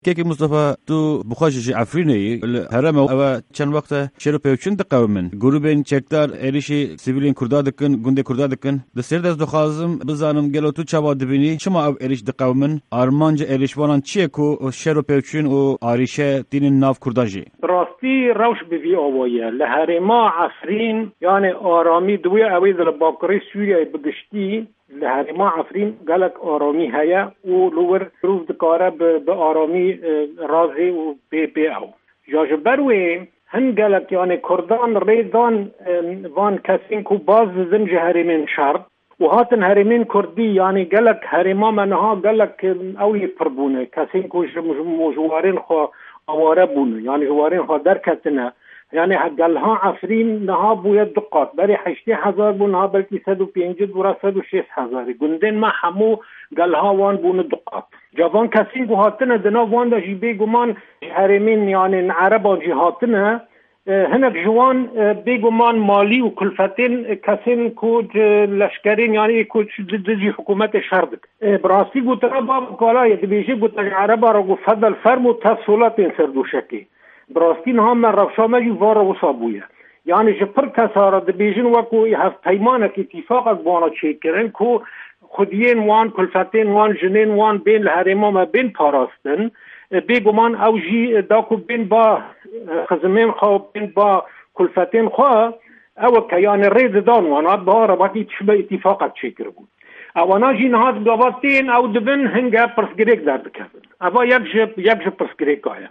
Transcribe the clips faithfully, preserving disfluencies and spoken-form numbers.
كيكي مصطفى تو بخاشش عفريني الهرم او چند وقت شرو پیوچن دقومن گروبین چکدار ایریشی سیویلین کردادکن گونده کردادکن دسر دز دخوازم بزانم گلو تو چوا دبینی شما او ایریش دقومن ارمانج ایریشوانان چیه کو شرو پیوچن و آریشه دین ناف کرداجی راستی روش بوی آوایه لهرما عفرین یعنی آرامی دوی اوی دل باکری سوریه بگشتی لهرما عفرین گلک آرامی هیا و لور روز دکاره به آرامی رازی و بی بی او جاجبروی هن گلک یعنی کردان ریدان وان کسین کو باز زنج هرمین شرط و هاتن هرمین کردی یعنی گلک هرما منها گلک اولی پربونه کسین کو جوارین خو آواره بونه یعنی جوارین خو درکتنه یعنی گلها عفرین نها بوید دقات بری هشتی هزار بون ها بلکی صد و پینجد برا صد و شیست هزاری گندین ما همو گلها وان بون دقات جوان کسین گو هاتنه دنا وان دا جی بگمان حرمین یعنی عربا جی هاتنه هنک جوان بگمان مالی و کلفتین کسین کود لشکرین یعنی کود جی حکومت شردک براستی گو ترا باب کالای دبیجی گو تج عربا را گو فضل فرم و تفصولات سردوشکی براستین هم من رفشامه جو واره و صابویه یعنی جه پر کساره ده بیجن وکو هفت پیمانه که اتفاق بانا چه کرن که خودین وان کلفتین وان جنین وان بین لحرما ما بین پاراستن بگمان او جی داکو بین با خزمین خواه بین با کلفتین خواه او که یعنی رید دان وانا با رباتی تشبه اتفاقات چه کر بود اوانا جی نهاد گواتین او دبن هنگه پرسگریک درد کردن اوا یک جب یک جب پرسگریک آیا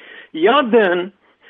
یادن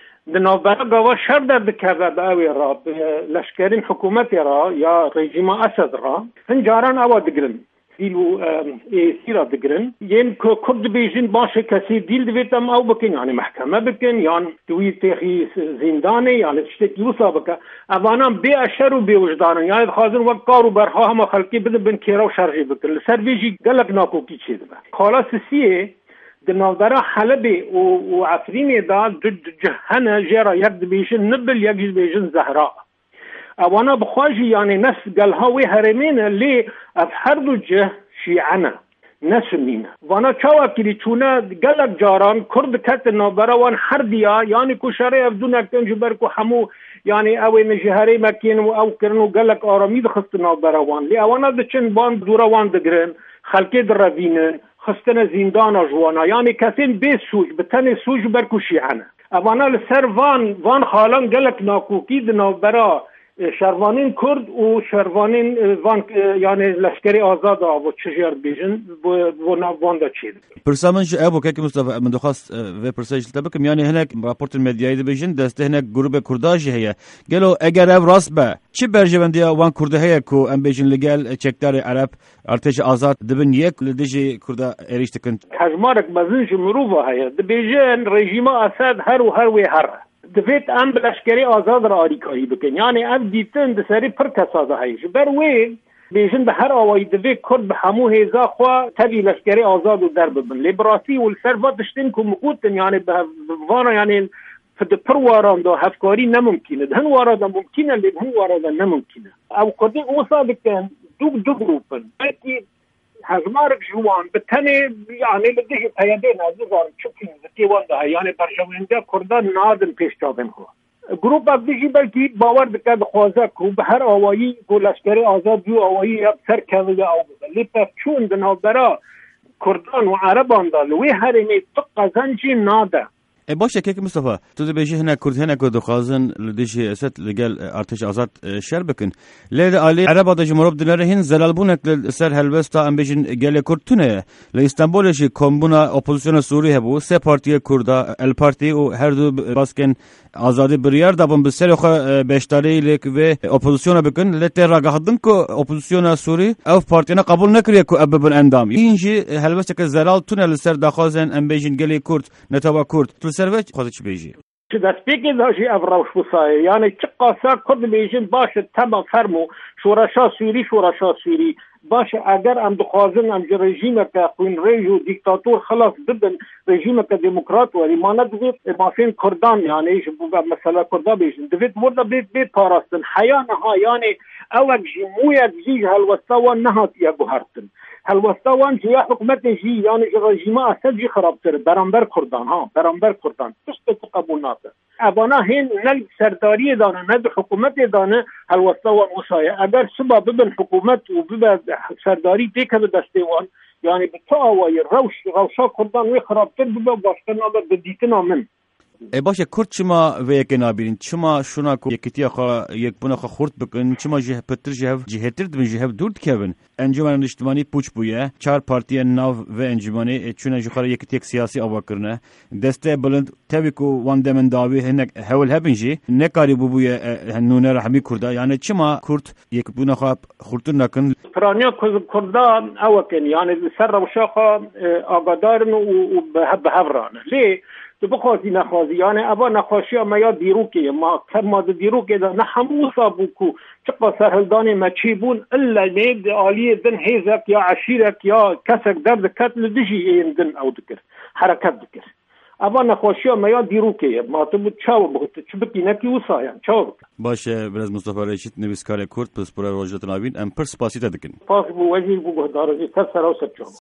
دنابرا گوا شر درد کرده به اوی را لشکرین حکومتی را یا رژیم اسد را هنجاران اوا دگرن دیلو ایسی را دگرن ین کرد بیجین باشه کسی دیل دویتم او بکن یعنی محکمه بکن یعنی دوی تیخی زندانه یعنی تشتکی وصا بکن اوانان بی اشر و بی وجدانن یعنی خازن وقت کارو برها همه خلقی بده بن کیرا و شرجی بکن لسر بیجی گلک ناکوکی چیز با خالا سسیه دناظره حلب و عفرین دا جهنه جرا یک بیشن نبل یک بیشن زهراء اوانا بخواجی یعنی نفس قلهاوی هرمینه لی افحر دو جه شیعنا نسمینه وانا چاوا کلی چونه گلک جاران کرد کت نابره وان حردیا یعنی کو شرع افدون اکتن جبر کو حمو یعنی اوی نجهره مکین و او کرنو گلک آرامی دخست نابره وان لی اوانا دچن وان دورا وان دگرن خلقی در روینن خستن زندان جوانا یعنی کسین بی سوج بتن سوج برکوشی عنه اوانا لسر وان وان خالان گلک ناکوکی دنا برا شروانین کرد و شروانین وان یعنی لشکری آزاد و چجر بیجن و نوان دا چید پرسامنش ابو که مصطفى من دخواست و پرسش تبکم یعنی هناك راپورت المدیای دی بیجن دسته هناك گروه کرداجی هیا گلو اگر او راست با چی برجوندی وان کرده هیا کو ام بیجن لگل چکدار عرب ارتش آزاد دبن یک لدیجی کرده اریشتکن حجمارک بزنش مروفه هیا دی بیجن رژیم اسد هر و هر و هر دفیت ام بلشکری آزاد را آریکاری بکن یعنی ام دیتن دسری پر کساده هایش بروی بیشن به هر آوایی دفیت کرد به همو هیزا خواه تبی لشکری آزاد و در ببن لیبراسی و السرفات دشتن که مقودن یعنی به وانا یعنی فد پر واران دا هفکاری نممکنه هن وارا دا ممکنه لیب هن وارا دا نممکنه او کردی اوصا بکن دوگ دو گروپن بلکی هزمارك جوان بتني يعني لديه تيادين هزوان شوكين زكي وانده يعني برشوينده كردان نادن پیش جابن هو گروپ اب دیجی بلکی باور بکد خوازه کو به هر آوایی کو لشکری آزاد جو آوایی اب سر کذا او لی پچون دنا برا کردان و عربان دا لوی هرمی طق زنجی ناده باشه که مصطفى تو دو بیشی هنک کرد هنک دو خازن لدیشی اسد لگل ارتش آزاد شر بکن لید آلی عرب دا جمهورب دلاره هن زلال بونک سر هلوستا ام بیشن گل کردتونه لی استانبولشی کمبونا اپوزیسیون سوری هبو سه پارتی کردا ال پارتی و هر دو باسکن آزادی بریار دابن بسر خو بیشتری لیک و اپوزیسیون بکن لته راگهدن کو اپوزیسیون سوری او پارتینا قبول نکریه کو اببن اندام اینجی هلوستا که زلال تونل سر داخازن ام بیشن گلی کرد نتاوا کرد سروج خودش بیجی دست پیکی داشی افراوش بسایه یعنی چه قاسا کرد بیجن باشه تمام فرمو شورشا سوری شورشا سوری باشه اگر ام دخوازن ام جو رژیم که خوین ریجو دیکتاتور خلاص بدن رژیم که دموکرات وری مانا دوید مافین کردان یعنی مثلا کردا بیجن دوید مرد بید بید پاراستن حیانها یعنی اوک جمویت جیج هلوستا و نهات یا گوهرتن هەلوەستا وان جویا حکومەتێکی یانی ڕژیمە ئەسەد جی خراپتر بەرامبەر کوردان ها بەرامبەر کوردان تشتێکی قبول ناکە ئەوانە هێن نە سەرداریە دانە نە حکومەتێ دانە هەلوەستا وان وسایە ئەگەر سبا ببن حکومەت و ببە سەرداری تێکە بە دەستێ وان یعنی بە تا ئەوەیە ڕەوش ڕەوشا کوردان وێ خراپتر ببە باشتر نابە بەدیتنا من ای باشه کرد چما و یک نابین چما شونا کو یکتی خا یک بنا خا خورد بکن چما جه پتر جه جهتر دبن جه دورد کبن انجمن اجتماعی پوچ بویه چهار پارتی ناو و انجمنی چون جخره یکتی یک سیاسی آوا کرنه دسته بلند تبی کو وان دمن داوی هنگ هول هبنجی نکاری بو بویه هنونه رحمی کرده یعنی چما کرد یک بنا خا خورتر نکن فرانیا کردان اوکن یعنی سر وشاقا آگادارن و به هفرانه لی تو بخواستی نخواستی یعنی ابا نخواشی اما یا دیروکه ما کم دیروکه ده نه همو صابو کو چقا سرهلدان ما چی بون الا نید آلی دن حیزک یا عشیرک یا کسک درد کتل دجی این دن او دکر حرکت دکر ابا نخواشی اما یا دیروکه ما تو بود چاو بخوت چو بکی نکی وصایم چاو بکن باشه برز مصطفی رشید نویسکار کرد پس برای روجت ناوین ام پر سپاسی تا دکن پاس بو وزیر بو گهدارزی کس سراو سر چاو